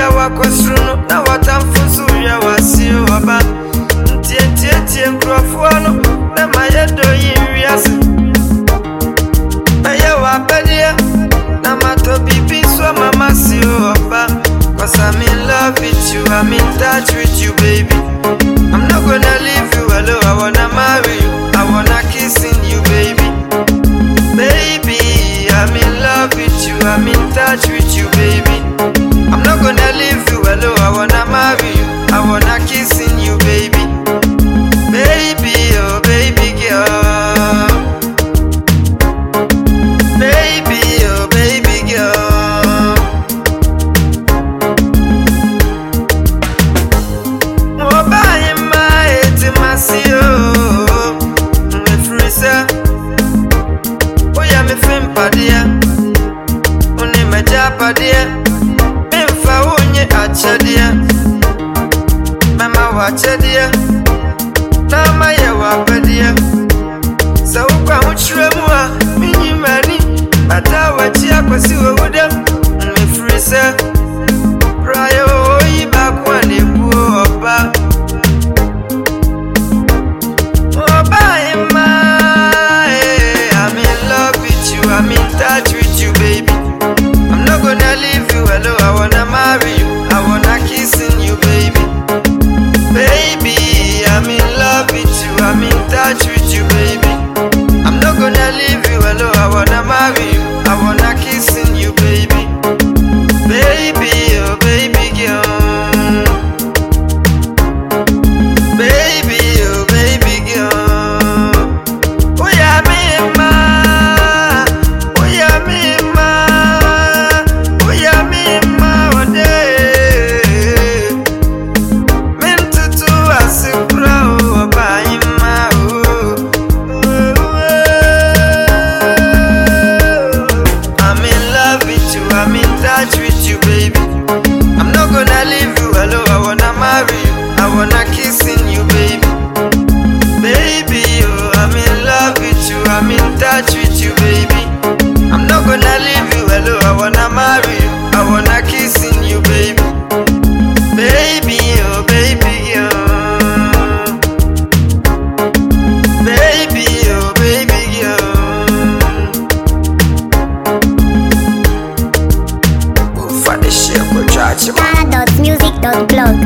wakosruno na watamfusu ya wasio waba Tie mkrofuano na mayedo yinwiase Aya wapedia na mato bibi swa mama sio waba Cause I'm in love with you, I'm in touch with you baby I'm not gonna leave you alone, I wanna marry you I wanna kiss in you baby Baby, I'm in love with you, I'm in touch with you baby I'm not gonna leave you alone, I wanna marry you I wanna kiss in you baby Baby, oh baby girl Baby, oh baby girl Oba ima eti masio Me frisa Oya me fimpadia One me japadia Me mfa unye achadia Mama wachadia Nama ya wapadia Sa ukwa mchuremua Minyimani Ata wachia kwa siwe uda Mefrisa Prayo oiba kwa nebuo oba Oba ima I'm in love with you I'm in touch with you baby I'm not gonna leave you alone I wanna marry you I wanna kiss in you baby Baby I'm in love with you, I'm in touch with you, baby I'm not gonna leave you alone, I wanna marry you I wanna kiss in you, baby Baby, oh baby girl Baby, oh baby girl Oh yeah, me ma Oh yeah, me ma Oh yeah, me ma one day Mintutu asipra I'm in touch with you, baby I'm not gonna leave you alone I wanna marry you I wanna kiss in you, baby Baby, oh, I'm in love with you I'm in touch with you, baby I'm not gonna leave you alone I wanna marry you I wanna kiss in you, baby Baby, oh, baby, girl Baby, oh, baby, girl Music.blog